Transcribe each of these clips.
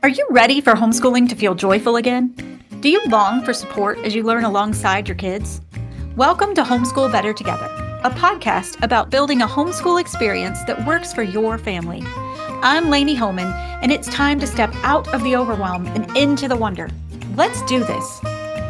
Are you ready for homeschooling to feel joyful again? Do you long for support as you learn alongside your kids? Welcome to Homeschool Better Together, a podcast about building a homeschool experience that works for your family. I'm Lainey Homan, and it's time to step out of the overwhelm and into the wonder. Let's do this.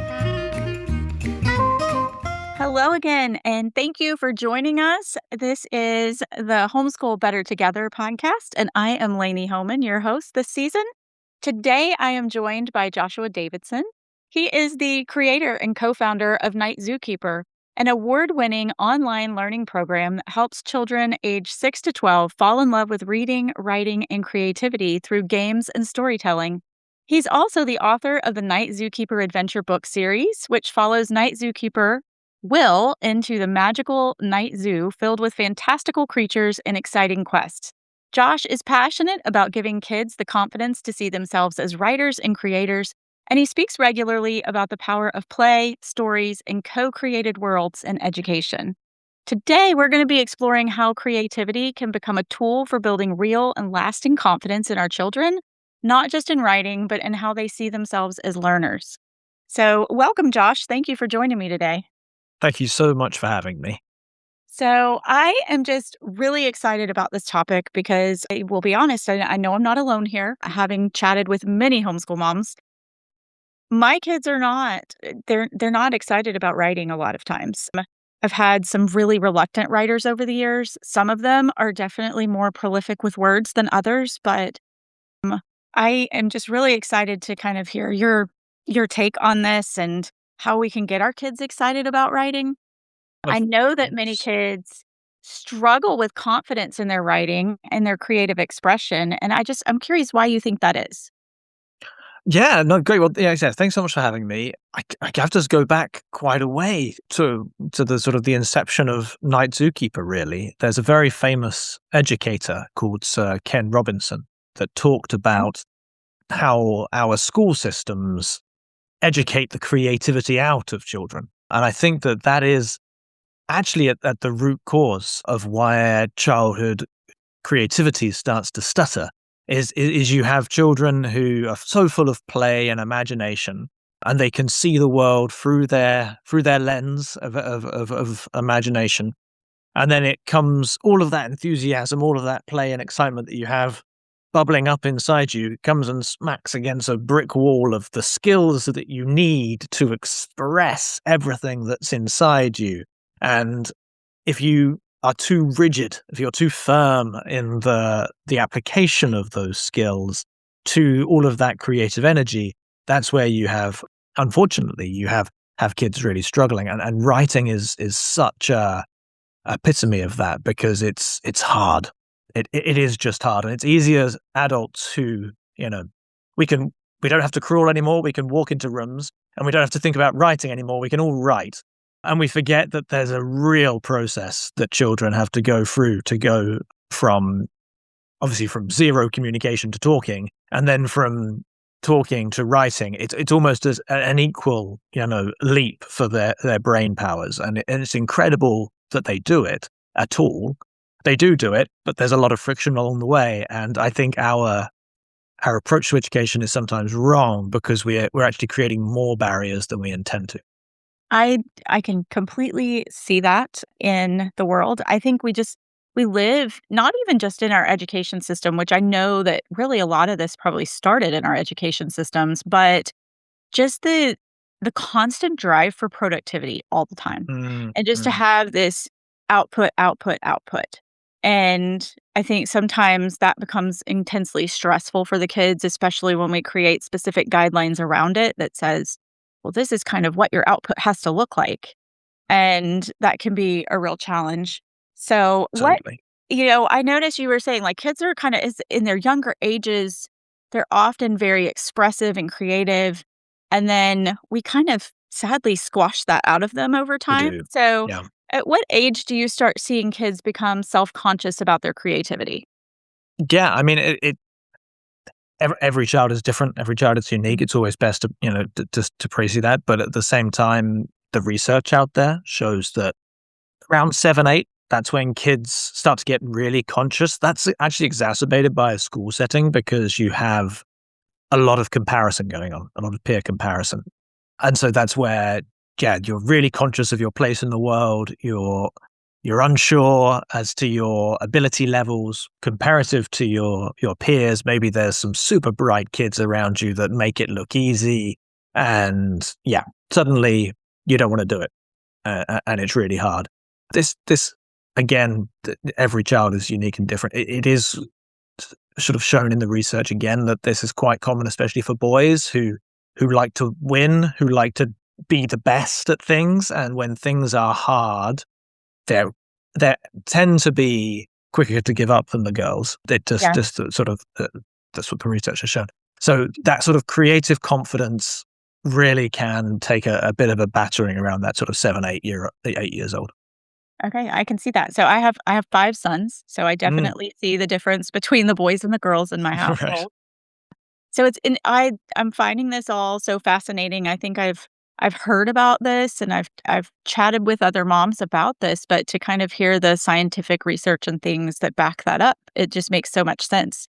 Hello again, and thank you for joining us. This is the Homeschool Better Together podcast, and I am Lainey Homan, your host this season. Today, I am joined by Joshua Davidson. He is the creator and co-founder of Night Zookeeper, an award-winning online learning program that helps children age 6 to 12 fall in love with reading, writing, and creativity through games and storytelling. He's also the author of the Night Zookeeper Adventure book series, which follows Night Zookeeper Will into the magical night zoo filled with fantastical creatures and exciting quests. Josh is passionate about giving kids the confidence to see themselves as writers and creators, and he speaks regularly about the power of play, stories, and co-created worlds in education. Today, we're going to be exploring how creativity can become a tool for building real and lasting confidence in our children, not just in writing, but in how they see themselves as learners. So, welcome, Josh. Thank you for joining me today. Thank you so much for having me. So I am just really excited about this topic because I will be honest, I know I'm not alone here, having chatted with many homeschool moms. My kids are not, they're not excited about writing a lot of times. I've had some really reluctant writers over the years. Some of them are definitely more prolific with words than others, but I am just really excited to kind of hear your take on this and how we can get our kids excited about writing. I know that many kids struggle with confidence in their writing and their creative expression, and I'm curious why you think that is. Yeah, no, great. Well, yeah, thanks so much for having me. I have to go back quite a way to the sort of the inception of Night Zookeeper, really. There's a very famous educator called Sir Ken Robinson that talked about how our school systems educate the creativity out of children. And I think that is actually at the root cause of why childhood creativity starts to stutter is you have children who are so full of play and imagination, and they can see the world through their lens of imagination. And then it comes, all of that enthusiasm, all of that play and excitement that you have bubbling up inside you comes and smacks against a brick wall of the skills that you need to express everything that's inside you. And if you are too rigid, if you're too firm in the application of those skills to all of that creative energy, that's where you have, unfortunately, you have kids really struggling. And writing is such a epitome of that, because it's hard. It is just hard. And it's easy as adults who, we don't have to crawl anymore. We can walk into rooms, and we don't have to think about writing anymore. We can all write. And we forget that there's a real process that children have to go through to go from zero communication to talking, and then from talking to writing. It's almost as an equal, leap for their brain powers. And it's incredible that they do it at all. They do it, but there's a lot of friction along the way. And I think our approach to education is sometimes wrong, because we're actually creating more barriers than we intend to. I can completely see that in the world. I think we live not even just in our education system, which I know that really a lot of this probably started in our education systems, but just the constant drive for productivity all the time. And just to have this output. And I think sometimes that becomes intensely stressful for the kids, especially when we create specific guidelines around it that says, well, this is kind of what your output has to look like. And that can be a real challenge. So Totally. I noticed you were saying like kids are kind of in their younger ages, they're often very expressive and creative. And then we kind of sadly squash that out of them over time. So Yeah. at what age do you start seeing kids become self-conscious about their creativity? Yeah, I mean, every child is different. Every child is unique. It's always best to praise you that. But at the same time, the research out there shows that around 7, 8, that's when kids start to get really conscious. That's actually exacerbated by a school setting, because you have a lot of comparison going on, a lot of peer comparison. And so that's where, yeah, you're really conscious of your place in the world. You're unsure as to your ability levels comparative to your peers. Maybe there's some super bright kids around you that make it look easy. And yeah, suddenly you don't want to do it. And it's really hard. This again, every child is unique and different. It is sort of shown in the research again that this is quite common, especially for boys who like to win, who like to be the best at things. And when things are hard, they tend to be quicker to give up than the girls. It just sort of that's what the research has shown. So that sort of creative confidence really can take a bit of a battering around that sort of 8 years old. Okay, I can see that. So I have 5 sons, so I definitely see the difference between the boys and the girls in my household. Right. So I'm finding this all so fascinating. I think I've heard about this and I've chatted with other moms about this, but to kind of hear the scientific research and things that back that up, it just makes so much sense.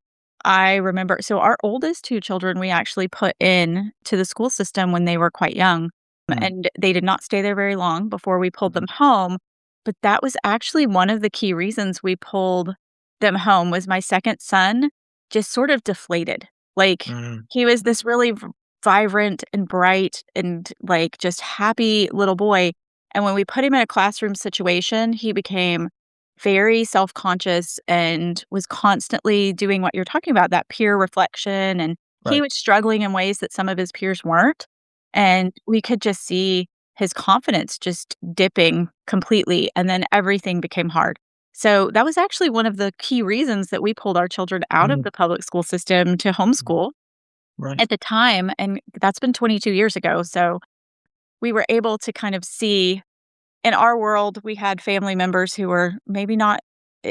I remember, so our oldest 2 children, we actually put in to the school system when they were quite young, and they did not stay there very long before we pulled them home. But that was actually one of the key reasons we pulled them home was my second son just sort of deflated. Like he was this really vibrant and bright and like just happy little boy. And when we put him in a classroom situation, he became very self-conscious and was constantly doing what you're talking about, that peer reflection. And he Right. was struggling in ways that some of his peers weren't. And we could just see his confidence just dipping completely. And then everything became hard. So that was actually one of the key reasons that we pulled our children out of the public school system to homeschool Right. at the time. And that's been 22 years ago. So we were able to kind of see in our world, we had family members who were maybe not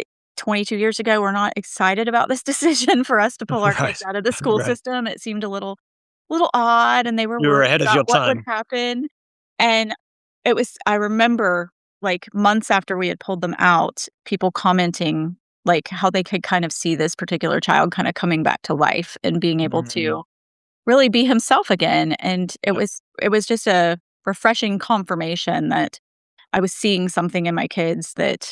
22 years ago were not excited about this decision for us to pull our kids out of the school Right. system. It seemed a little odd, and they were You were worried ahead of about your what would time. happen. And I remember like months after we had pulled them out, people commenting like how they could kind of see this particular child kind of coming back to life and being able to really be himself again. And it was just a refreshing confirmation that I was seeing something in my kids that,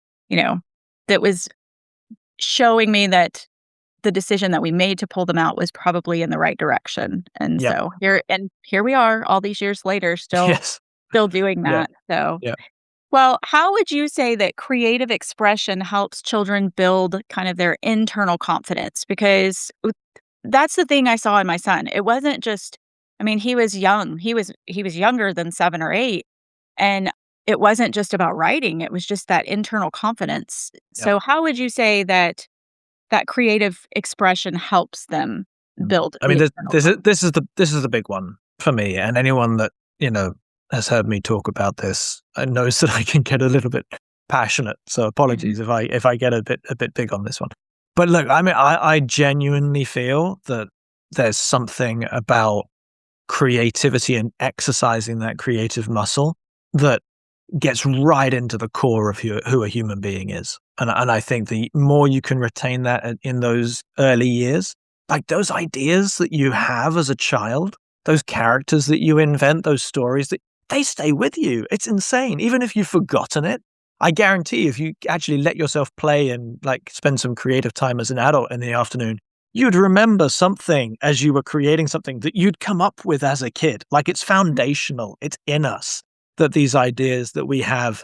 that was showing me that the decision that we made to pull them out was probably in the right direction. And Yep. so here we are all these years later, Yes. still doing Yeah. that. So, Yeah. well, how would you say that creative expression helps children build kind of their internal confidence? Because that's the thing I saw in my son. It wasn't just, I mean, he was young. He was younger than 7 or 8, and it wasn't just about writing. It was just that internal confidence. Yeah. So, how would you say that creative expression helps them build? I mean, this is the big one for me, and anyone that has heard me talk about this knows that I can get a little bit passionate. So apologies if I get a bit big on this one. But look, I mean, I genuinely feel that there's something about creativity and exercising that creative muscle that gets right into the core of who a human being is. And I think the more you can retain that in those early years, like those ideas that you have as a child, those characters that you invent, those stories, that they stay with you. It's insane. Even if you've forgotten it, I guarantee if you actually let yourself play and like spend some creative time as an adult in the afternoon, you'd remember something as you were creating something that you'd come up with as a kid. Like it's foundational. It's in us that these ideas that we have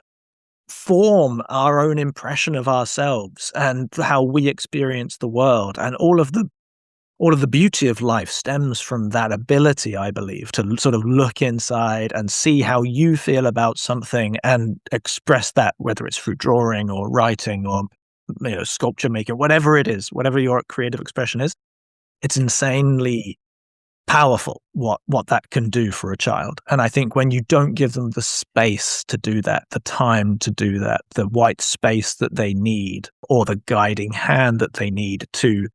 form our own impression of ourselves and how we experience the world. And all of the beauty of life stems from that ability, I believe, to sort of look inside and see how you feel about something and express that, whether it's through drawing or writing or sculpture making, whatever it is, whatever your creative expression is. It's insanely powerful what that can do for a child. And I think when you don't give them the space to do that, the time to do that, the white space that they need, or the guiding hand that they need to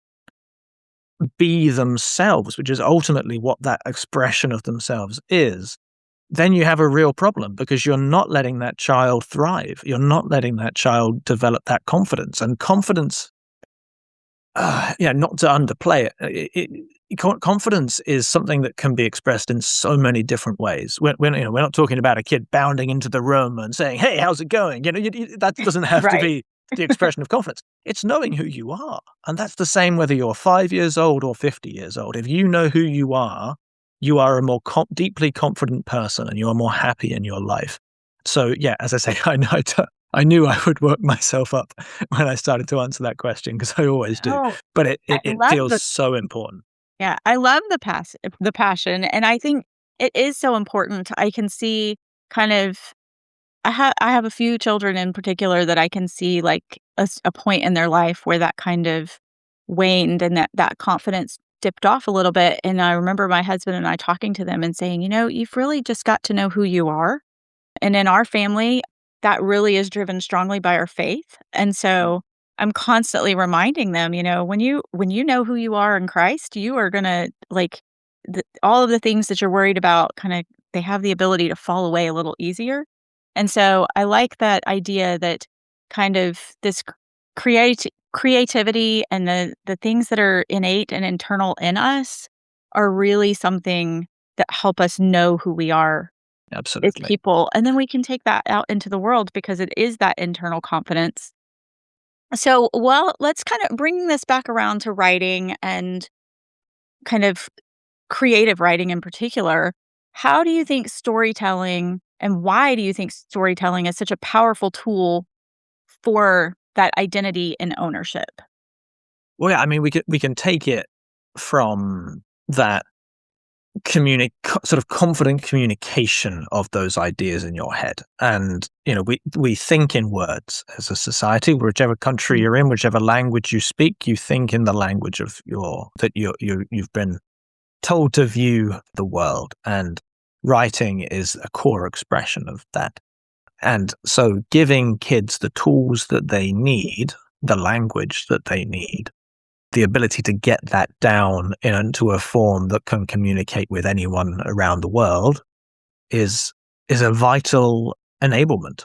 be themselves, which is ultimately what that expression of themselves is, then you have a real problem because you're not letting that child thrive. You're not letting that child develop that confidence. And confidence, yeah, not to underplay it, confidence is something that can be expressed in so many different ways. We're not talking about a kid bounding into the room and saying, "Hey, how's it going?" That doesn't have to Right. be the expression of confidence. It's knowing who you are, and that's the same whether you're 5 years old or 50 years old. If you know who you are a more deeply confident person, and you are more happy in your life. So, yeah, as I say, I knew I would work myself up when I started to answer that question because I always do. Oh, But it I it it love feels the so important. yeah, I love the passion, and I think it is so important. I can see kind of I have a few children in particular that I can see, like, a point in their life where that kind of waned and that confidence dipped off a little bit, and I remember my husband and I talking to them and saying, "You know, you've really just got to know who you are." And in our family, that really is driven strongly by our faith, and so I'm constantly reminding them, when you know who you are in Christ, you are gonna, like, all of the things that you're worried about kinda they have the ability to fall away a little easier, and so I like that idea that kind of this creativity and the things that are innate and internal in us are really something that help us know who we are as Absolutely. people, and then we can take that out into the world because it is that internal confidence. So, well, let's kind of bring this back around to writing and kind of creative writing in particular. How do you think storytelling and why do you think storytelling is such a powerful tool for that identity and ownership? Well, yeah, I mean, we can take it from that sort of confident communication of those ideas in your head. And, we think in words as a society, whichever country Mm. you're in, whichever language you speak, you think in the language of you've been told to view the world. And writing is a core expression of that. And so giving kids the tools that they need, the language that they need, the ability to get that down into a form that can communicate with anyone around the world is a vital enablement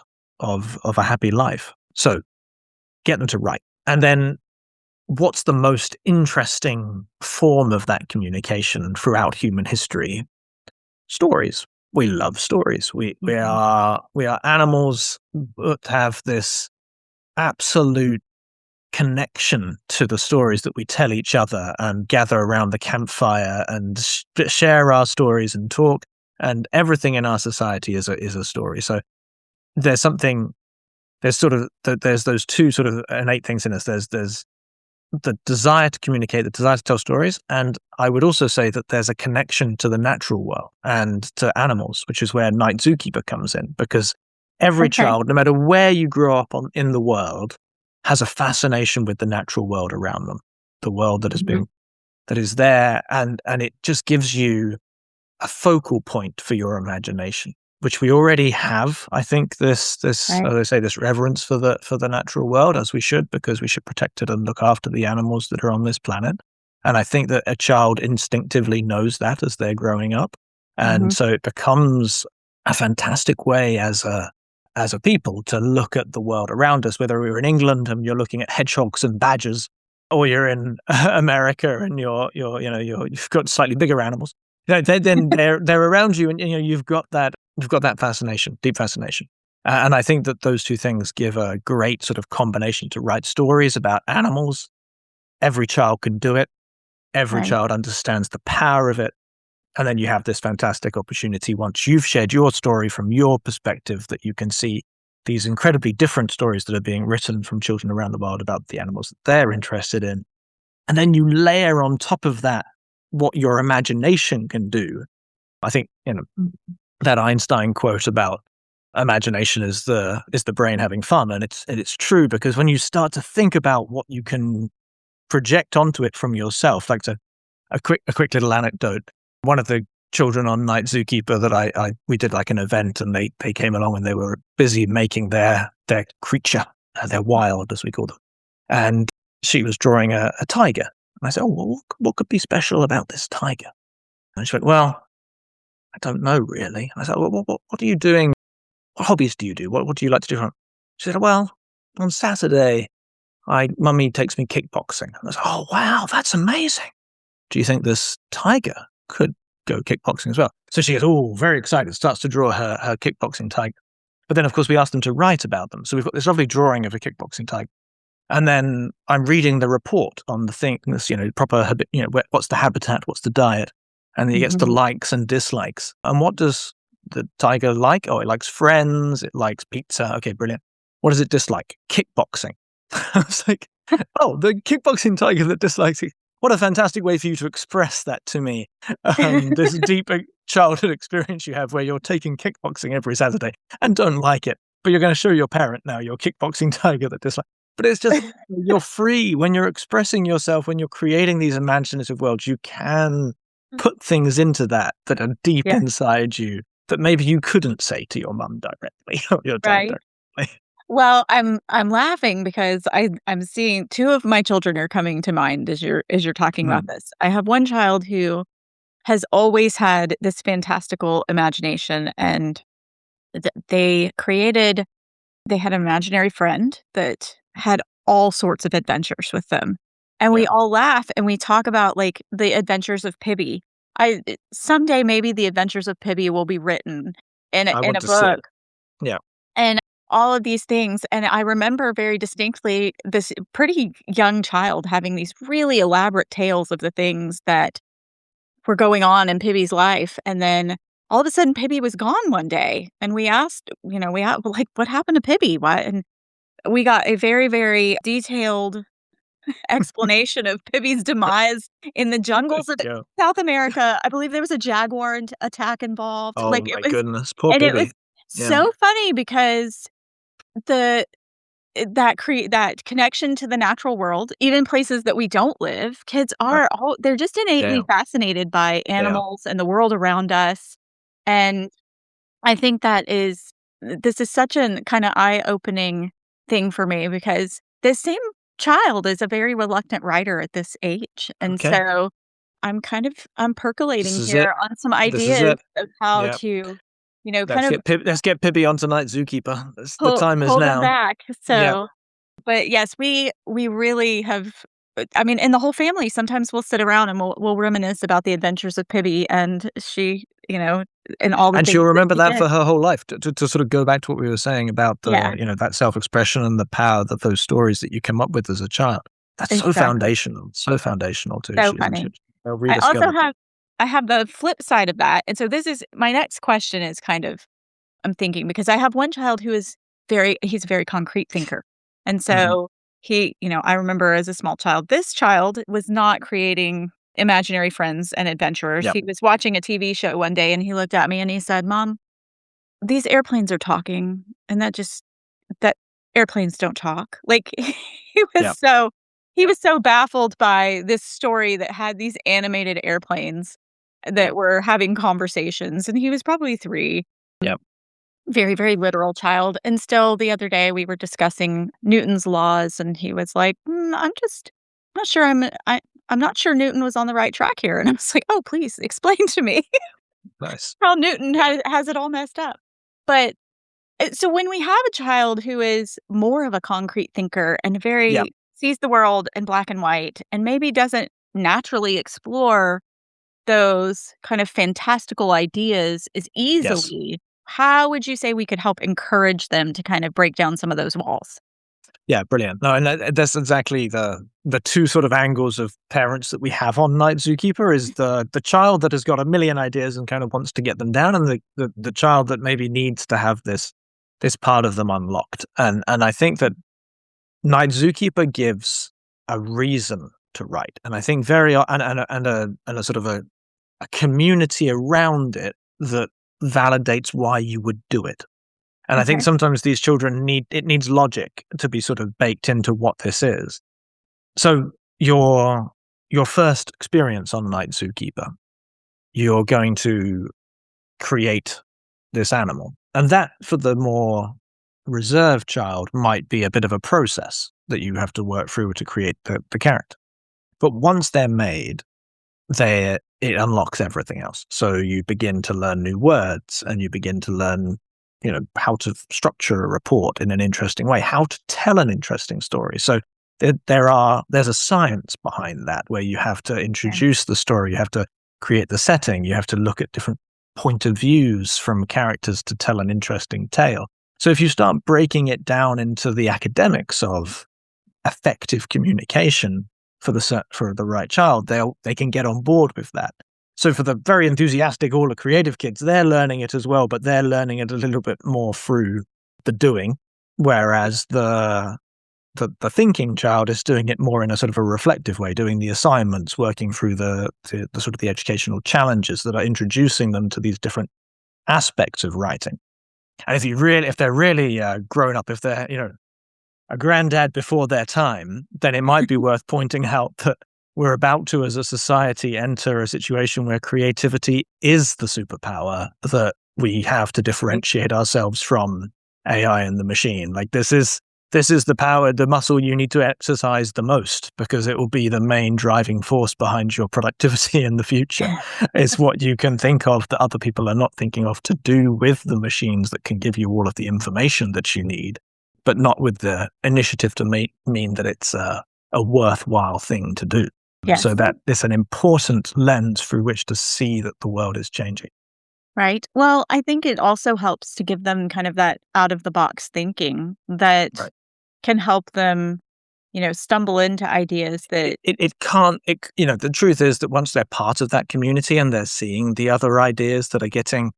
of a happy life. So get them to write. And then what's the most interesting form of that communication throughout human history? Stories. We love stories. Mhm. We are animals that have this absolute connection to the stories that we tell each other and gather around the campfire and share our stories and talk. And everything in our society is a story. So there's something there's sort of there's those two sort of innate things in us. There's the desire to communicate, the desire to tell stories, and I would also say that there's a connection to the natural world and to animals, which is where Night Zookeeper comes in, because every Okay. child, no matter where you grow up in the world, has a fascination with the natural world around them, the world Mhm. that is there, and it just gives you a focal point for your imagination, which we already have. I think this Right. as I say, this reverence for the natural world, as we should, because we should protect it and look after the animals that are on this planet. And I think that a child instinctively knows that as they're growing up, and Mhm. so it becomes a fantastic way as a people to look at the world around us. Whether we're in England and you're looking at hedgehogs and badgers, or you're in America and you've got slightly bigger animals, then they're around you, and you've got that fascination, deep fascination, and I think that those two things give a great sort of combination to write stories about animals. Every child can do it. Every Right. child understands the power of it, and then you have this fantastic opportunity once you've shared your story from your perspective that you can see these incredibly different stories that are being written from children around the world about the animals that they're interested in, and then you layer on top of that what your imagination can do. I think, that Einstein quote about imagination is the brain having fun, and it's true, because when you start to think about what you can project onto it from yourself, like a quick little anecdote. One of the children on Night Zookeeper that I we did like an event, and they came along and they were busy making their creature, their wild as we call them, and she was drawing a tiger. And I said, "Oh, well, what could be special about this tiger?" And she went, "Well, I don't know really." I said, "Well, what are you doing? What hobbies do you do? What do you like to do?" She said, "Well, on Saturday, Mummy takes me kickboxing. I was like, oh, wow, that's amazing. Do you think this tiger could go kickboxing as well? So she gets all very excited, starts to draw her kickboxing tiger. But then, of course, we asked them to write about them. So we've got this lovely drawing of a kickboxing tiger. And then I'm reading the report on the things, proper, what's the habitat, what's the diet? And then he gets the likes and dislikes. And what does the tiger like? Oh, it likes friends. It likes pizza. Okay, brilliant. What does it dislike? Kickboxing. I was like, oh, the kickboxing tiger that dislikes it. What a fantastic way for you to express that to me. This deep childhood experience you have where you're taking kickboxing every Saturday and don't like it, but you're going to show your parent now your kickboxing tiger that dislikes. But it's just, you're free when you're expressing yourself, when you're creating these imaginative worlds, you can put things into that are deep inside you that maybe you couldn't say to your mum directly or your dad directly. Well, I'm laughing because I'm seeing two of my children are coming to mind as you're talking about this. I have one child who has always had this fantastical imagination, and they had an imaginary friend that had all sorts of adventures with them. And we all laugh and we talk about like the adventures of Pibby. Someday maybe the adventures of Pibby will be written in a book. Yeah. And all of these things. And I remember very distinctly this pretty young child having these really elaborate tales of the things that were going on in Pibby's life. And then all of a sudden, Pibby was gone one day. And we asked, like, what happened to Pibby? Why? And we got a very, very detailed explanation of Pibby's demise in the jungles of South America. I believe there was a jaguar attack involved. Oh, my goodness. Poor Pibby. It was so funny because that connection to the natural world, even places that we don't live, kids are they're just innately fascinated by animals and the world around us. And I think this is such a kind of eye-opening thing for me because this same child is a very reluctant writer at this age. And so I'm percolating here on some ideas of how to let's get Pibby onto Night Zookeeper. The time is now. Pull them back. So, but yes, we really have. I mean, and the whole family. Sometimes we'll sit around and we'll reminisce about the adventures of Pibby, and she, and all the. And she'll remember that for her whole life. To sort of go back to what we were saying about that self-expression and the power that those stories that you come up with as a child. That's so foundational. So foundational too. So funny. I have the flip side of that. And so my next question is I'm thinking because I have one child who is he's a very concrete thinker. And so I remember as a small child, this child was not creating imaginary friends and adventurers. He was watching a TV show one day and he looked at me and he said, "Mom, these airplanes are talking." And that airplanes don't talk. Like he was so baffled by this story that had these animated airplanes that were having conversations, and he was probably 3. Yep. Very, very literal child. And still the other day we were discussing Newton's laws, and he was like, I'm not sure I'm not sure Newton was on the right track here. And I was like, oh, please explain to me nice. how Newton has it all messed up. But so when we have a child who is more of a concrete thinker and sees the world in black and white and maybe doesn't naturally explore those kind of fantastical ideas as easily, how would you say we could help encourage them to kind of break down some of those walls? Yeah, brilliant. No, and that's exactly the two sort of angles of parents that we have on Night Zookeeper is the child that has got a million ideas and kind of wants to get them down, and the child that maybe needs to have this part of them unlocked. And I think that Night Zookeeper gives a reason to write, and I think and a sort of a community around it that validates why you would do it. And I think sometimes these children needs logic to be sort of baked into what this is. So your first experience on Night Zookeeper, you're going to create this animal, and that for the more reserved child might be a bit of a process that you have to work through to create the character. But once they're made, it unlocks everything else. So you begin to learn new words, and you begin to learn, how to structure a report in an interesting way, how to tell an interesting story. So there's a science behind that, where you have to introduce the story, you have to create the setting, you have to look at different point of views from characters to tell an interesting tale. So if you start breaking it down into the academics of effective communication for the right child, they can get on board with that. So for the very enthusiastic, all the creative kids, they're learning it as well, but they're learning it a little bit more through the doing, whereas the thinking child is doing it more in a sort of a reflective way, doing the assignments, working through the sort of the educational challenges that are introducing them to these different aspects of writing. And if they're really grown up, if they're a granddad before their time, then it might be worth pointing out that we're about to, as a society, enter a situation where creativity is the superpower that we have to differentiate ourselves from AI and the machine. Like this is the power, the muscle you need to exercise the most, because it will be the main driving force behind your productivity in the future. It's what you can think of that other people are not thinking of to do with the machines that can give you all of the information that you need, but not with the initiative to mean that it's a worthwhile thing to do. Yes. So that it's an important lens through which to see that the world is changing. Right. Well, I think it also helps to give them kind of that out of the box thinking that can help them, stumble into ideas that the truth is that once they're part of that community and they're seeing the other ideas that are getting,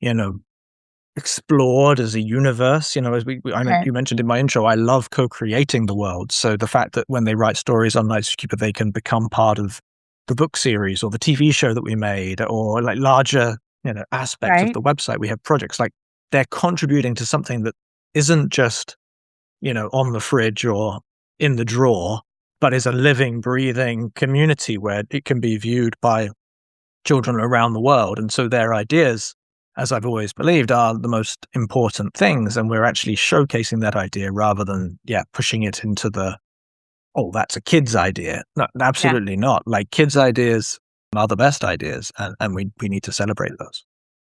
explored as a universe, as you mentioned in my intro, I love co-creating the world. So the fact that when they write stories on Night Zookeeper, they can become part of the book series or the TV show that we made, or like larger, aspects of the website. We have projects like they're contributing to something that isn't just, on the fridge or in the drawer, but is a living, breathing community where it can be viewed by children around the world. And so their ideas, as I've always believed, are the most important things. And we're actually showcasing that idea rather than, pushing it into that's a kid's idea. No, absolutely not. Like kids' ideas are the best ideas, and we need to celebrate those.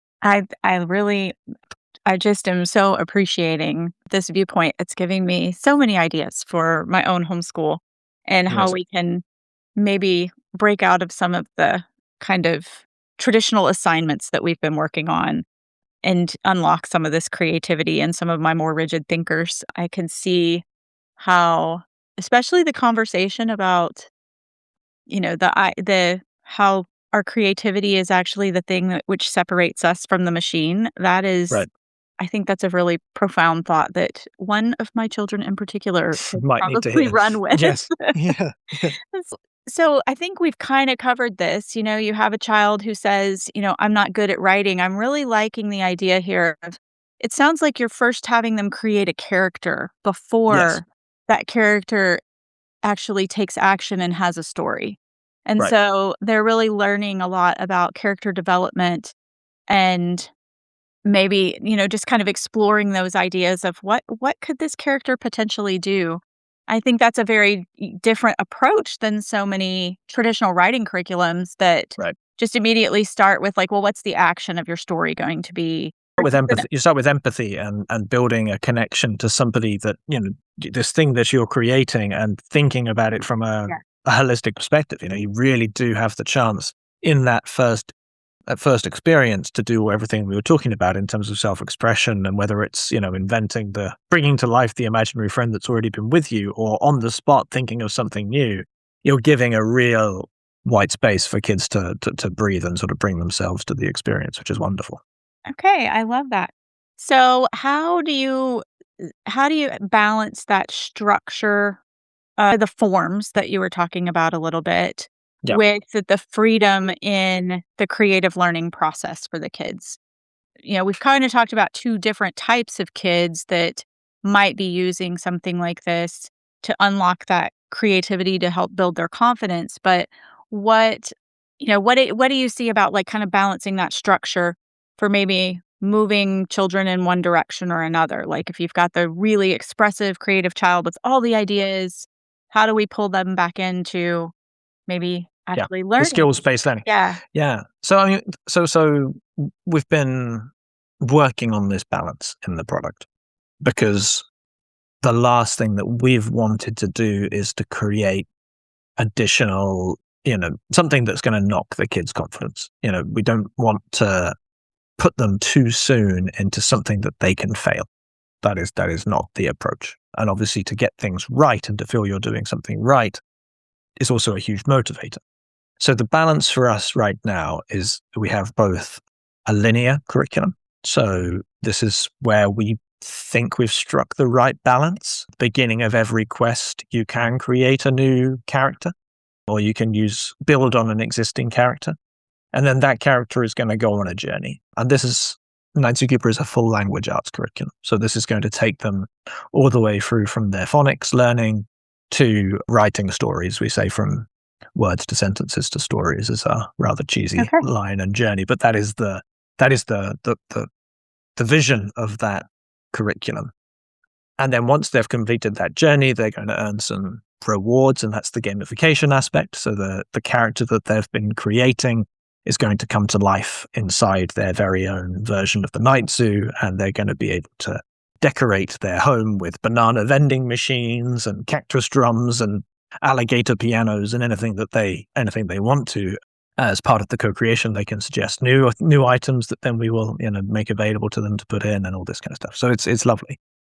I just am so appreciating this viewpoint. It's giving me so many ideas for my own homeschool and how we can maybe break out of some of the kind of traditional assignments that we've been working on and unlock some of this creativity in some of my more rigid thinkers. I can see how, especially the conversation about, how our creativity is actually the thing which separates us from the machine. That is, I think that's a really profound thought that one of my children in particular might probably run with. Yes. Yeah. So I think we've kind of covered this. You have a child who says, I'm not good at writing. I'm really liking the idea here of, it sounds like you're first having them create a character before that character actually takes action and has a story. And so they're really learning a lot about character development and maybe, just kind of exploring those ideas of what could this character potentially do. I think that's a very different approach than so many traditional writing curriculums that just immediately start with like, well, what's the action of your story going to be? With empathy, you start with empathy and building a connection to somebody that, this thing that you're creating, and thinking about it from a holistic perspective. You really do have the chance in that first experience to do everything we were talking about in terms of self-expression, and whether it's, bringing to life the imaginary friend that's already been with you, or on the spot thinking of something new. You're giving a real white space for kids to breathe and sort of bring themselves to the experience, which is wonderful. Okay, I love that. So how do you balance that structure, the forms that you were talking about a little bit, with the freedom in the creative learning process for the kids? We've kind of talked about two different types of kids that might be using something like this to unlock that creativity to help build their confidence. But what do you see about like kind of balancing that structure for maybe moving children in one direction or another? Like if you've got the really expressive, creative child with all the ideas, how do we pull them back into maybe actually learning? The skills-based learning. Yeah. So so we've been working on this balance in the product, because the last thing that we've wanted to do is to create additional, something that's going to knock the kids' confidence. We don't want to put them too soon into something that they can fail. That is not the approach. And obviously, to get things right and to feel you're doing something right is also a huge motivator. So the balance for us right now is we have both a linear curriculum. So this is where we think we've struck the right balance. Beginning of every quest, you can create a new character, or you can build on an existing character. And then that character is going to go on a journey. And Night Zookeeper is a full language arts curriculum. So this is going to take them all the way through from their phonics learning to writing stories. We say from words to sentences to stories is a rather cheesy line and journey, but that is the vision of that curriculum. And then once they've completed that journey, they're going to earn some rewards, and that's the gamification aspect. So the character that they've been creating is going to come to life inside their very own version of the Night Zoo, and they're going to be able to decorate their home with banana vending machines and cactus drums and alligator pianos and anything they want to. As part of the co-creation, they can suggest new items that then we will make available to them to put in and all this kind of stuff. So it's lovely.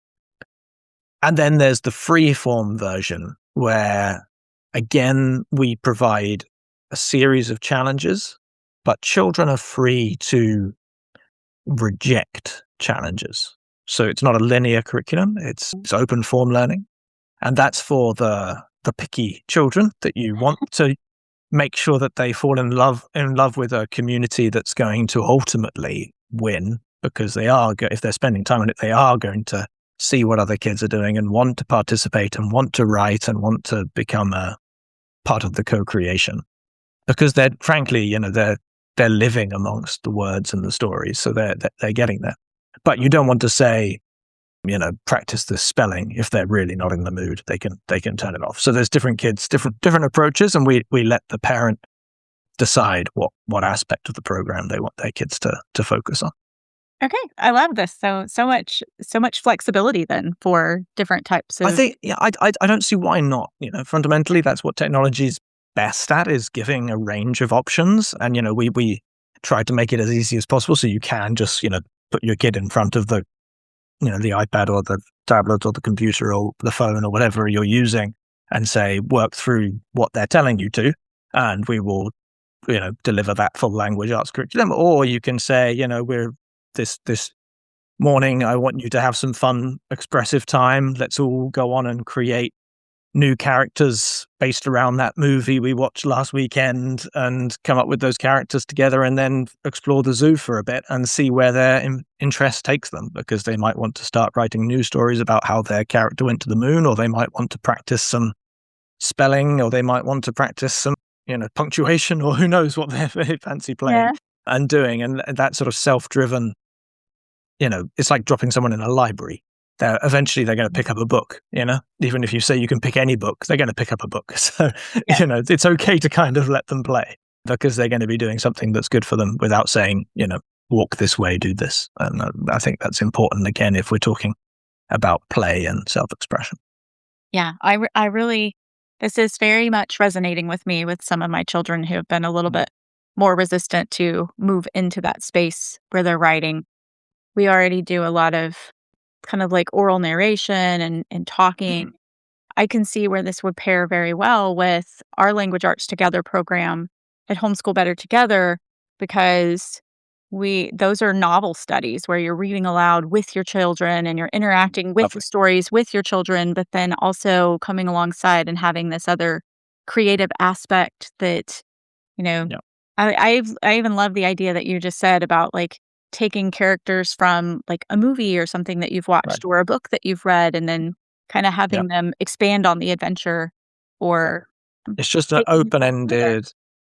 And then there's the free-form version where, again, we provide a series of challenges, but children are free to reject challenges. So it's not a linear curriculum, it's open form learning. And that's for the picky children that you want to make sure that they fall in love with a community that's going to ultimately win, because if they're spending time on it, they are going to see what other kids are doing and want to participate and want to write and want to become a part of the co-creation, because they're frankly, they're living amongst the words and the stories, so they're getting there. But you don't want to say, practice the spelling if they're really not in the mood. They can turn it off. So there's different kids, different approaches, and we let the parent decide what aspect of the program they want their kids to focus on. Okay, I love this. So much flexibility then for different types of. I think, I don't see why not. Fundamentally, that's what technology's best at, is giving a range of options. And we try to make it as easy as possible, so you can just put your kid in front of the iPad or the tablet or the computer or the phone or whatever you're using and say, work through what they're telling you to, and we will deliver that full language arts curriculum. Or you can say, we're this morning, I want you to have some fun, expressive time. Let's all go on and create new characters based around that movie we watched last weekend and come up with those characters together, and then explore the zoo for a bit and see where their interest takes them, because they might want to start writing new stories about how their character went to the moon, or they might want to practice some spelling, or they might want to practice some punctuation, or who knows what they fancy playing and doing. And that sort of self-driven, it's like dropping someone in a library. Eventually they're going to pick up a book, even if you say you can pick any book, they're going to pick up a book. So, it's okay to kind of let them play, because they're going to be doing something that's good for them without saying, walk this way, do this. And I think that's important, again, if we're talking about play and self-expression. Yeah, I really, this is very much resonating with me with some of my children who have been a little bit more resistant to move into that space where they're writing. We already do a lot of kind of like oral narration and talking. I can see where this would pair very well with our Language Arts Together program at Homeschool Better Together, because those are novel studies where you're reading aloud with your children and you're interacting with the stories with your children, but then also coming alongside and having this other creative aspect that, I even love the idea that you just said about like taking characters from like a movie or something that you've watched or a book that you've read, and then kind of having them expand on the adventure. Or it's just an open-ended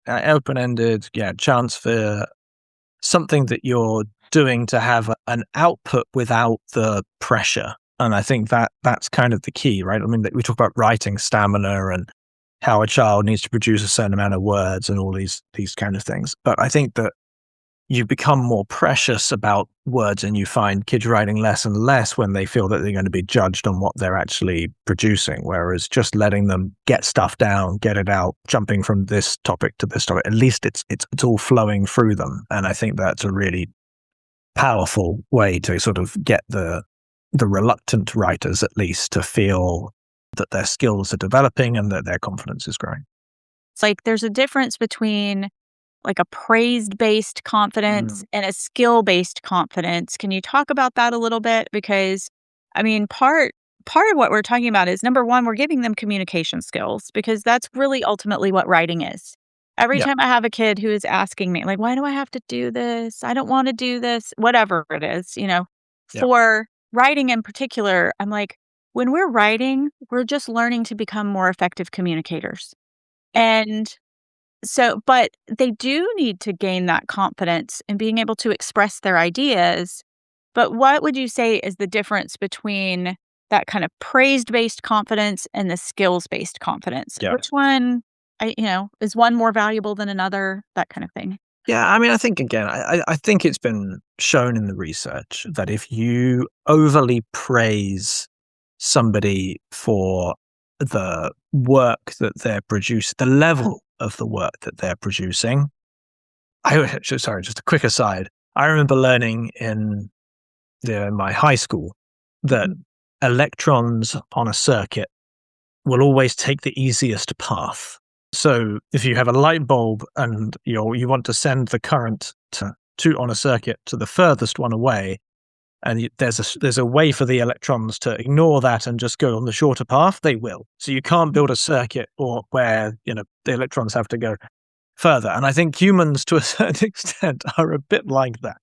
chance for something that you're doing to have an output without the pressure. And I think that's kind of the key, right? I mean, we talk about writing stamina and how a child needs to produce a certain amount of words and all these kind of things. But I think that you become more precious about words, and you find kids writing less and less when they feel that they're going to be judged on what they're actually producing. Whereas just letting them get stuff down, get it out, jumping from this topic to this topic, at least it's all flowing through them. And I think that's a really powerful way to sort of get the reluctant writers, at least, to feel that their skills are developing and that their confidence is growing. It's like there's a difference between like a praise-based confidence and a skill-based confidence. Can you talk about that a little bit? Because, I mean, part of what we're talking about is, number one, we're giving them communication skills, because that's really ultimately what writing is. Every Yeah. time I have a kid who is asking me, like, why do I have to do this? I don't want to do this, whatever it is, Yeah. for writing in particular, I'm like, when we're writing, we're just learning to become more effective communicators. And so, but they do need to gain that confidence in being able to express their ideas. But what would you say is the difference between that kind of praise-based confidence and the skills-based confidence? Yeah. Which one, is one more valuable than another? That kind of thing. Yeah, I mean, I think, again, I think it's been shown in the research that if you overly praise somebody for the work that they're producing, the level of the work that they're producing. Sorry, just a quick aside. I remember learning in my high school that electrons on a circuit will always take the easiest path. So if you have a light bulb and you want to send the current on a circuit to the furthest one away, and there's a way for the electrons to ignore that and just go on the shorter path, they will. So you can't build a circuit where the electrons have to go further. And I think humans, to a certain extent, are a bit like that.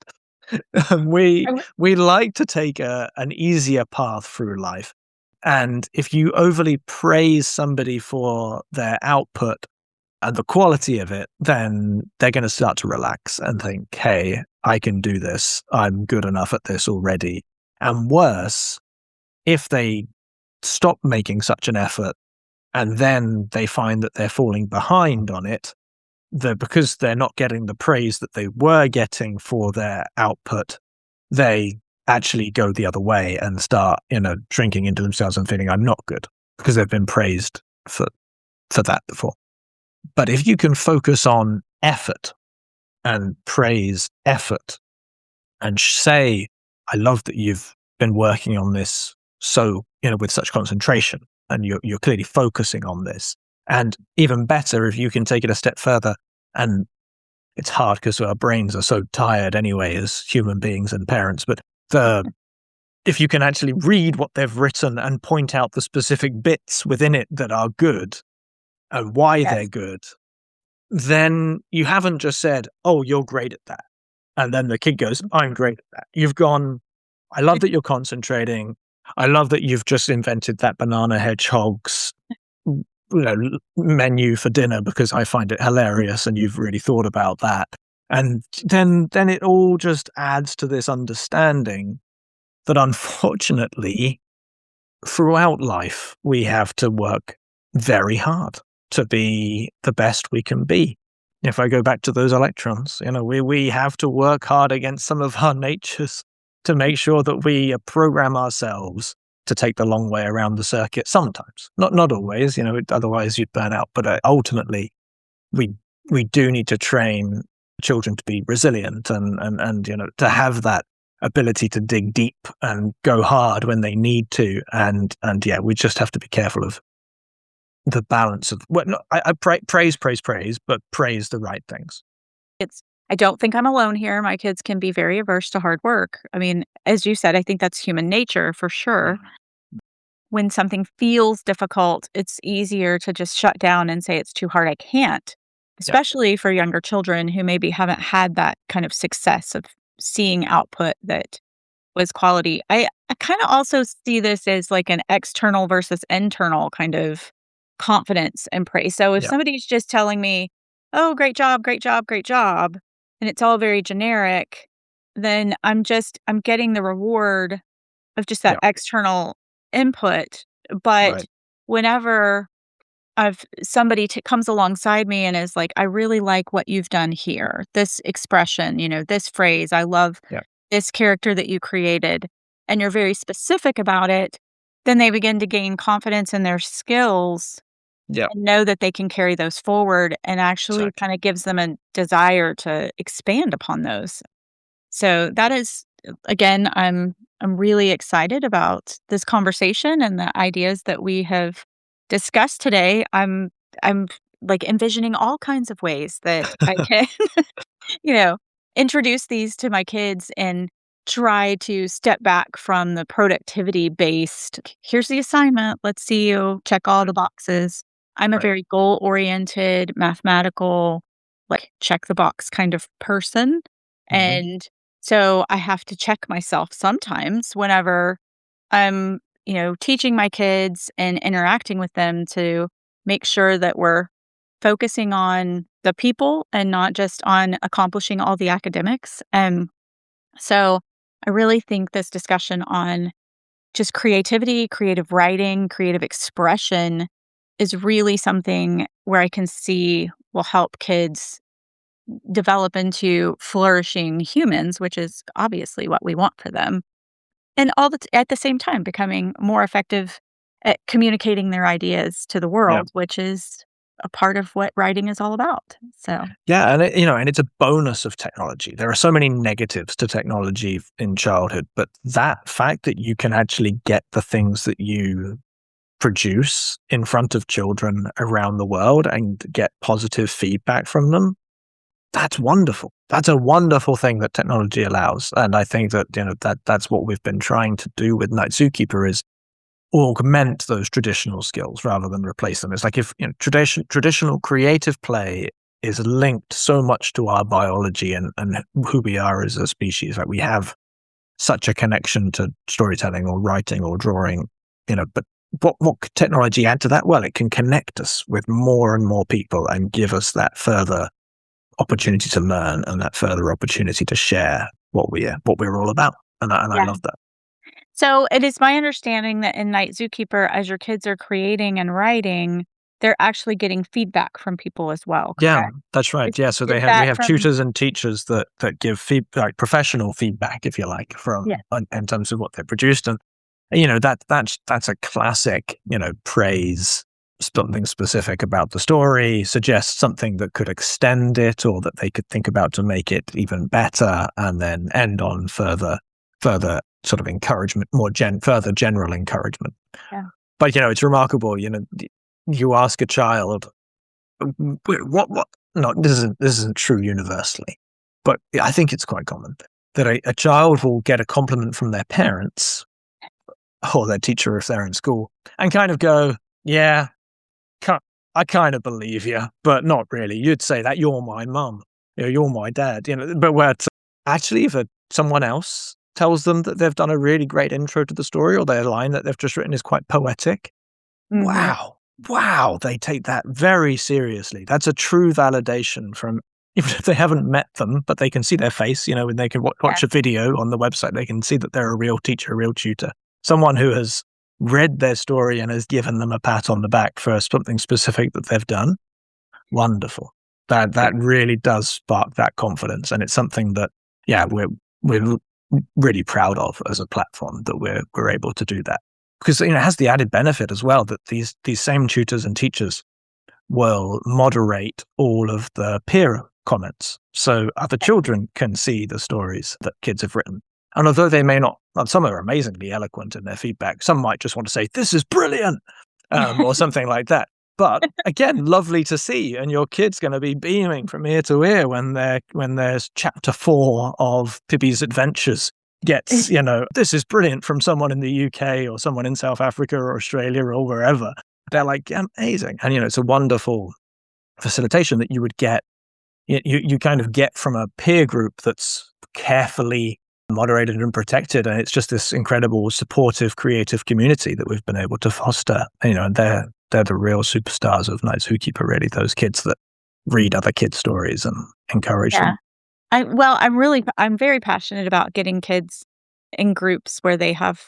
we like to take an easier path through life. And if you overly praise somebody for their output and the quality of it, then they're going to start to relax and think, hey, I can do this. I'm good enough at this already. And worse, if they stop making such an effort and then they find that they're falling behind on it, because they're not getting the praise that they were getting for their output, they actually go the other way and start, drinking into themselves and feeling I'm not good because they've been praised for that before. But if you can focus on effort and praise effort and say, I love that you've been working on this with such concentration, and you're clearly focusing on this. And even better, if you can take it a step further, and it's hard because our brains are so tired anyway as human beings and parents, but if you can actually read what they've written and point out the specific bits within it that are good and why they're good, then you haven't just said, oh, you're great at that. And then the kid goes, I'm great at that. You've gone, I love that you're concentrating. I love that you've just invented that banana hedgehog's menu for dinner because I find it hilarious and you've really thought about that. And then it all just adds to this understanding that, unfortunately, throughout life, we have to work very hard to be the best we can be. If I go back to those electrons, we have to work hard against some of our natures to make sure that we program ourselves to take the long way around the circuit sometimes. Not always, otherwise you'd burn out. But ultimately, we do need to train children to be resilient and to have that ability to dig deep and go hard when they need to. And we just have to be careful of the balance of I praise, but praise the right things. I don't think I'm alone here. My kids can be very averse to hard work. I mean, as you said, I think that's human nature for sure. When something feels difficult, it's easier to just shut down and say it's too hard, I can't, especially for younger children who maybe haven't had that kind of success of seeing output that was quality. I kind of also see this as like an external versus internal kind of confidence and praise. So if somebody's just telling me, oh, great job, great job, great job, and it's all very generic, then I'm getting the reward of just that external input. But whenever I've somebody comes alongside me and is like, "I really like what you've done here. This expression, this phrase. I love Yeah. this character that you created," and you're very specific about it, then they begin to gain confidence in their skills Yeah. and know that they can carry those forward, and actually Exactly. kinda gives them a desire to expand upon those. So that is again, I'm really excited about this conversation and the ideas that we have discussed today. I'm like envisioning all kinds of ways that I can, you know, introduce these to my kids and try to step back from the productivity based, here's the assignment, let's see you check all the boxes. I'm a Right. very goal oriented, mathematical, like check the box kind of person. Hmm. And so I have to check myself sometimes whenever I'm, teaching my kids and interacting with them to make sure that we're focusing on the people and not just on accomplishing all the academics. And so I really think this discussion on just creativity, creative writing, creative expression is really something where I can see will help kids develop into flourishing humans, which is obviously what we want for them. And at the same time, becoming more effective at communicating their ideas to the Yeah. world, which is a part of what writing is all about. So, Yeah, and and it's a bonus of technology. There are so many negatives to technology in childhood, but that fact that you can actually get the things that you produce in front of children around the world and get positive feedback from them, that's wonderful. That's a wonderful thing that technology allows. And I think that, that's what we've been trying to do with Night Zookeeper is augment those traditional skills rather than replace them. It's like if traditional creative play is linked so much to our biology and who we are as a species. Like we have such a connection to storytelling or writing or drawing, but what could technology add to that? Well, it can connect us with more and more people and give us that further opportunity to learn and that further opportunity to share what we're all about. And I yeah. love that. So it is my understanding that in Night Zookeeper, as your kids are creating and writing, they're actually getting feedback from people as well, Yeah, correct? that's right. Is Yeah, so is we that have from tutors and teachers that give like professional feedback, if you like, Yeah. in terms of what they produced, and that's a classic, praise something specific about the story, suggest something that could extend it or that they could think about to make it even better, and then end on further sort of encouragement, further general encouragement. Yeah. But it's remarkable. You ask a child what no, this isn't true universally, but I think it's quite common that a child will get a compliment from their parents or their teacher if they're in school and kind of go, yeah, ki I kind of believe you, but not really. You'd say that you're my mum, you're my dad, but where actually if someone else tells them that they've done a really great intro to the story or their line that they've just written is quite poetic. Mhm. Wow. Wow, they take that very seriously. That's a true validation from even if they haven't met them, but they can see their face, when they can Yeah. watch a video on the website, they can see that they're a real teacher, a real tutor, someone who has read their story and has given them a pat on the back for something specific that they've done. Wonderful. That really does spark that confidence, and it's something that, yeah, we're really proud of as a platform that we're able to do that because it has the added benefit as well that these same tutors and teachers will moderate all of the peer comments, so other children can see the stories that kids have written. And although they may not, well, some are amazingly eloquent in their feedback, some might just want to say, "This is brilliant," or something like that. But again, lovely to see, and your kid's going to be beaming from ear to ear when there's chapter 4 of Pippi's Adventures gets, this is brilliant from someone in the UK or someone in South Africa or Australia or wherever. They're like amazing, and it's a wonderful facilitation that you would get. You kind of get from a peer group that's carefully moderated and protected, and it's just this incredible supportive creative community that we've been able to foster. And they're the real superstars of Night Zookeeper, really, those kids that read other kids' stories and encourage Yeah. them. I'm very passionate about getting kids in groups where they have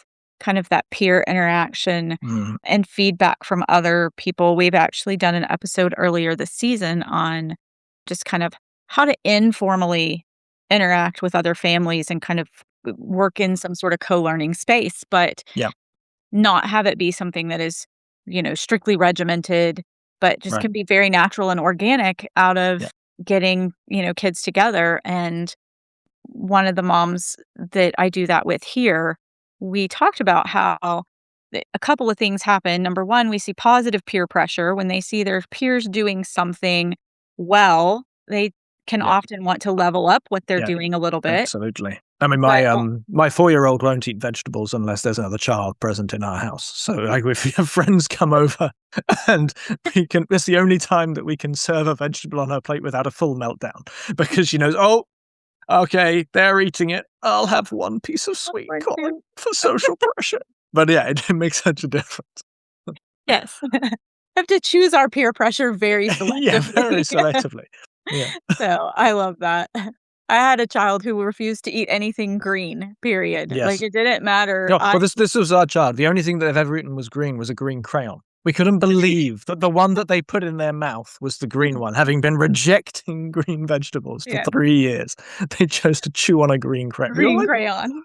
kind of that peer interaction Mm. and feedback from other people. We've actually done an episode earlier this season on just kind of how to informally interact with other families and kind of work in some sort of co-learning space, but Yeah. not have it be something that is, strictly regimented, but just Right. can be very natural and organic out Yeah. of getting, kids together. And one of the moms that I do that with here, we talked about how a couple of things happen. Number one, we see positive peer pressure when they see their peers doing something well. They can Yeah. often want to level up what they're Yeah. doing a little bit. Absolutely. I mean, But my 4-year-old won't eat vegetables unless there's another child present in our house. So, like, if we have friends come over, and it's the only time that we can serve a vegetable on her plate without a full meltdown, because she knows, oh, okay, they're eating it. I'll have one piece of sweet corn for social pressure. But yeah, it makes such a difference. yes, have to choose our peer pressure very Yeah, very selectively. selectively. Yeah. So I love that. I had a child who refused to eat anything green, period. Like, Yes. it didn't matter. Oh, well, this was our child. The only thing that they've ever eaten was a green crayon. We couldn't believe that the one that they put in their mouth was the green one, having been rejecting green vegetables for Yeah, 3 years. They chose to chew on a green crayon. We were green like, crayon.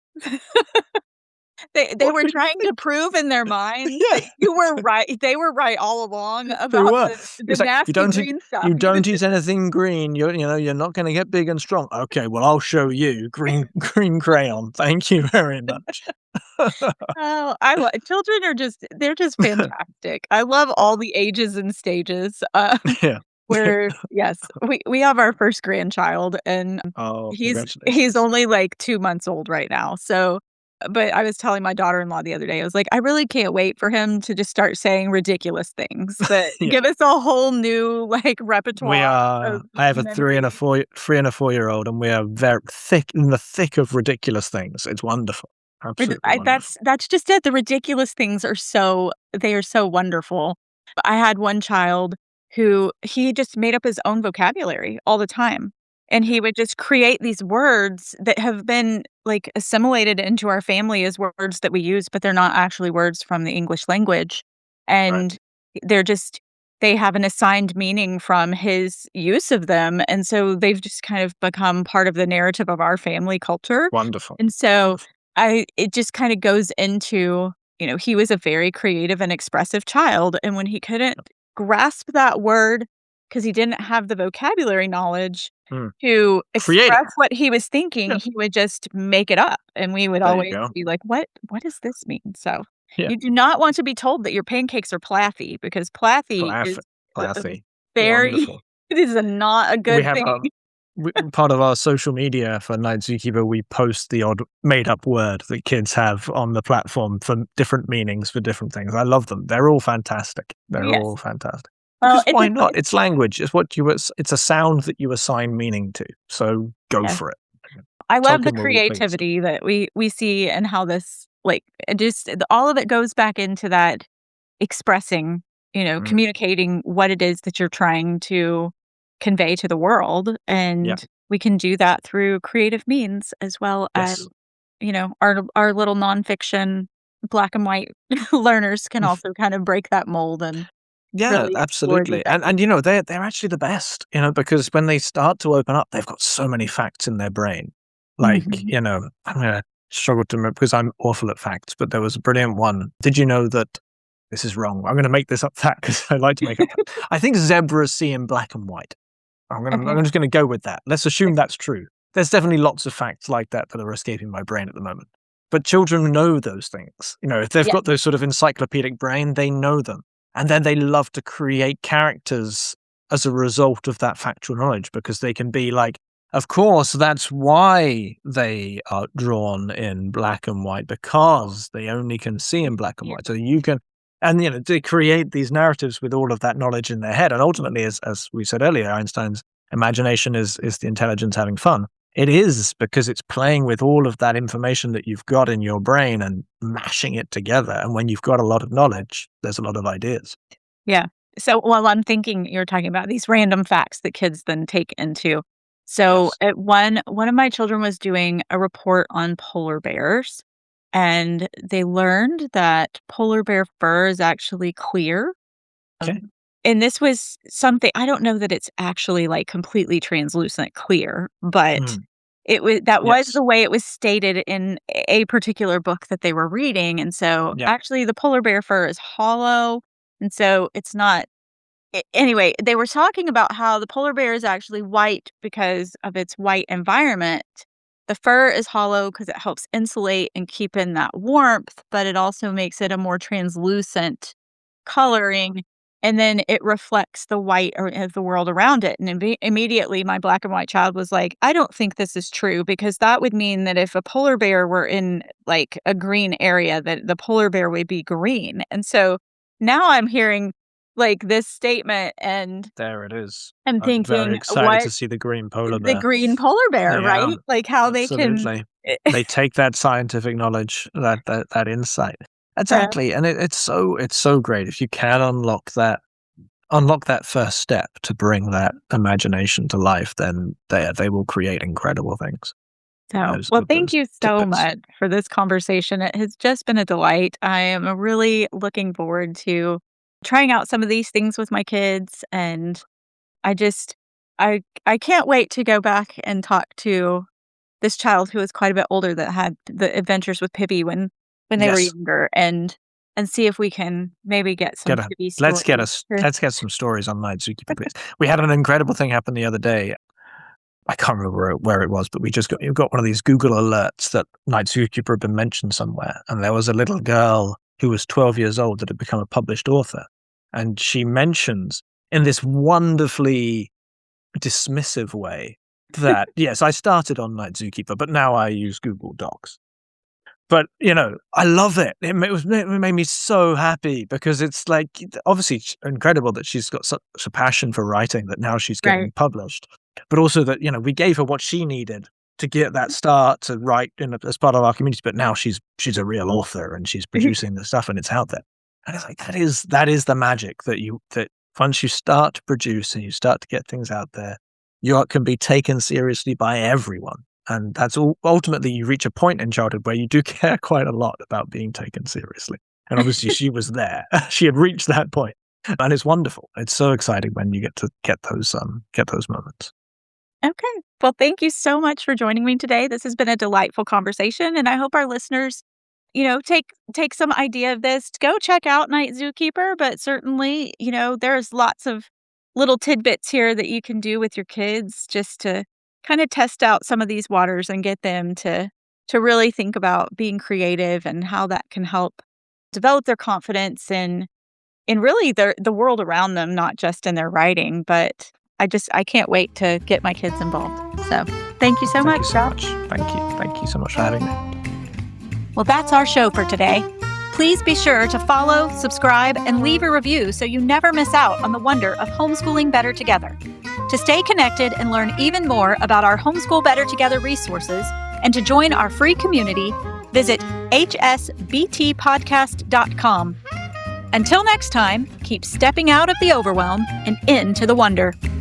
They "What were are you trying to prove in their minds Yeah, that you were right. They were right all along they about were. the It's like, nasty green stuff. you don't eat anything green, you're not gonna get big and strong." "Okay, well, I'll show you. Green crayon. Thank you very much." Oh, children are they're just fantastic. I love all the ages and stages, Yeah. where yes, we have our first grandchild, and Oh, he's congratulations. only, like, 2 months old right now, so but I was telling my daughter-in-law the other day, I was like, "I really can't wait for him to just start saying ridiculous things that Yeah. give us a whole new, like, We repertoire are of I have a 3 and a 4-year-old, and we are very thick in the thick of ridiculous things. It's wonderful. Absolutely wonderful. that's just it, the ridiculous things they are so wonderful. I had one child who he just made up his own vocabulary all the time, and he would just create these words that have been, like, assimilated into our family as words that we use, but they're not actually words from the English language, Right. and they're just they have an assigned meaning from his use of them, and so they've just kind of become part of the narrative of our family culture, Wonderful. and so Wonderful. I it just kinda goes into, he was a very creative and expressive child, and when he couldn't grasp that word because he didn't have the vocabulary knowledge Mm. to Create it. express what he was thinking, Yeah. he would just make it up, and we would There you always go. be like, "What does this mean?" So, Yeah. you do not want to be told that your pancakes are plathy because plathy is Classic. a Classy. very Wonderful. it is not a We good have, thing. part of our social media for Night Zookeeper, we post the odd made-up word that kids have on the platform for different meanings for different things. I love them. They're all fantastic. They're Yes. all fantastic. Well, Because why not? It's language. It's what it's a sound that you assign meaning to. So go yes. for it. I love the Token will be pleased. creativity that we see and how this, like, it just all of it goes back into that expressing, Mm. communicating what it is that you're trying to convey to the world, Yeah. and we can do that through creative means as well as, Yes. our little nonfiction black and white learners can also kind of break that mold and Yeah, really explore these absolutely. And they're actually the best, because when they start to open up, they've got so many facts in their brain. Like, Mhm. I'm gonna struggle to remember because I'm awful at facts, but there was a brilliant one. Did you know that this is wrong? I'm gonna make this up fact because I like to make up facts. I think zebras see in black and white. Okay. I'm just gonna go with that. Let's assume that's true. There's definitely lots of facts like that that are escaping my brain at the moment. But children know those things. If they've Yeah. got those sort of encyclopedic brain, they know them. And then they love to create characters as a result of that factual knowledge because they can be like, of course, that's why they are drawn in black and white because they only can see in black and Yeah. white. So you can, and they create these narratives with all of that knowledge in their head. And ultimately, as we said earlier, Einstein's imagination is the intelligence having fun. It is because it's playing with all of that information that you've got in your brain and mashing it together. And when you've got a lot of knowledge, there's a lot of ideas. Yeah. So while I'm thinking, you're talking about these random facts that kids then take into. So Yes. at one of my children was doing a report on polar bears, and they learned that polar bear fur is actually clear. Okay. And this was something, I don't know that it's actually like completely translucent clear, but Mm. that was Yes. the way it was stated in a particular book that they were reading. And so Yeah. actually the polar bear fur is hollow. And so it's not anyway, they were talking about how the polar bear is actually white because of its white environment. The fur is hollow because it helps insulate and keep in that warmth, but it also makes it a more translucent coloring, and then it reflects the white of the world around it. And immediately, my black and white child was like, "I don't think this is true because that would mean that if a polar bear were in like a green area, that the polar bear would be green." And so now I'm hearing like this statement, and There it is. I'm I'm very thinking, excited "What? to see the green polar The bear. green polar bear, Yeah, right? Like how they can." absolutely. They take that scientific knowledge, that insight. Yeah. Exactly, and it's so great if you can unlock that first step to bring that imagination to life, then they will create incredible things. So, Those well, with thank those you so tidbits. much for this conversation. It has just been a delight. I am really looking forward to trying out some of these things with my kids, and I just I can't wait to go back and talk to this child who is quite a bit older that had the adventures with Pibby when they were Yes. younger, and see if we can maybe get some Get a Pibby let's get stories. us let's get some stories on Night Zookeeper, please. We had an incredible thing happen the other day. I can't remember where it was, but we got one of these Google alerts that Night Zookeeper had been mentioned somewhere, and there was a little girl who was 12 years old that had become a published author, and she mentions in this wonderfully dismissive way that, yes, I started on Night Zookeeper, but now I use Google Docs. But, I love it. It made me so happy because it's like, obviously it's incredible that she's got such a passion for writing that now she's Right. getting published, but also that, we gave her what she needed to get that start to write as part of our community. But now she's a real author and she's producing the stuff and it's out there. And it's like, that is the magic that once you start to produce and you start to get things out there, you can be taken seriously by everyone. And that's ultimately you reach a point in childhood where you do care quite a lot about being taken seriously. And obviously she was there. She had reached that point. And it's wonderful. It's so exciting when you get to get those moments. Okay. Well, thank you so much for joining me today. This has been a delightful conversation, and I hope our listeners, take some idea of this. Go check out Night Zookeeper, but certainly, there's lots of little tidbits here that you can do with your kids just to kind of test out some of these waters and get them to really think about being creative and how that can help develop their confidence in really the world around them, not just in their writing, but I can't wait to get my kids involved. So thank you so Thank much, you so Josh. much. Thank you. Thank you so much for having me. Well, that's our show for today. Please be sure to follow, subscribe, and leave a review so you never miss out on the wonder of homeschooling better together. To stay connected and learn even more about our Homeschool Better Together resources and to join our free community, visit hsbtpodcast.com. Until next time, keep stepping out of the overwhelm and into the wonder.